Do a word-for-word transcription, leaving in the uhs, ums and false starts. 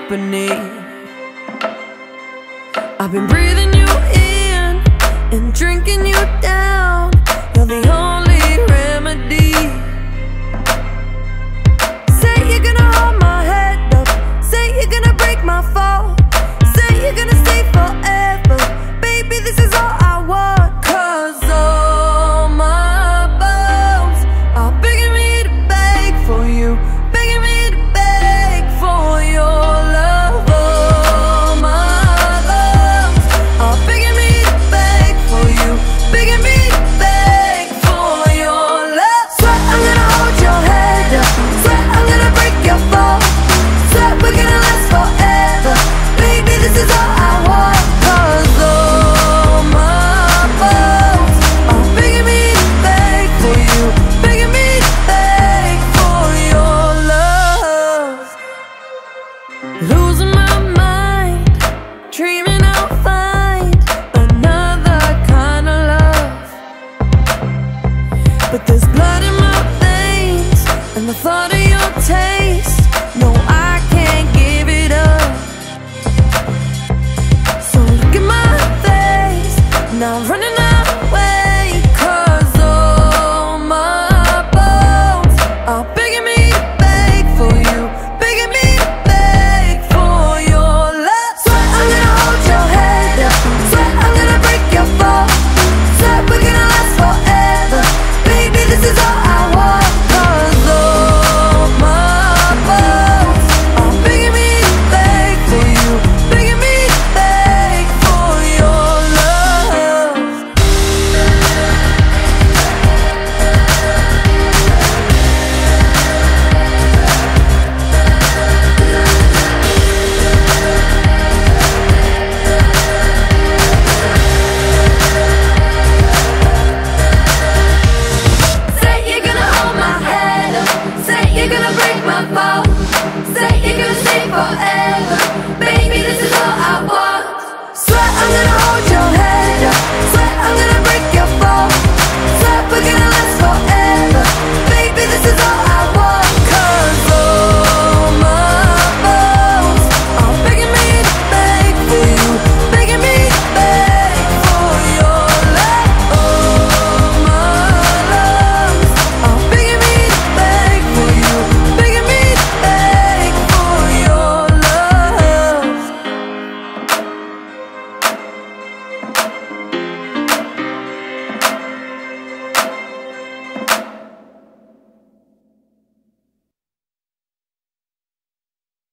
company. I've been breathing you in and drinking you down. You're the only remedy. Say you're gonna hold my head up, say you're gonna break my fall, say you're gonna stay forever. Baby, this is all I want. Cause all my bones are begging me to beg for you, begging me to beg for your love. All my bones are begging me to beg for you, begging me to beg for your love. Swear I'm gonna hold your head up, swear I'm gonna break your fall, swear we're gonna last forever. Baby, this is all I want. Cause all my bones are begging me to beg for you, begging me to beg for your love.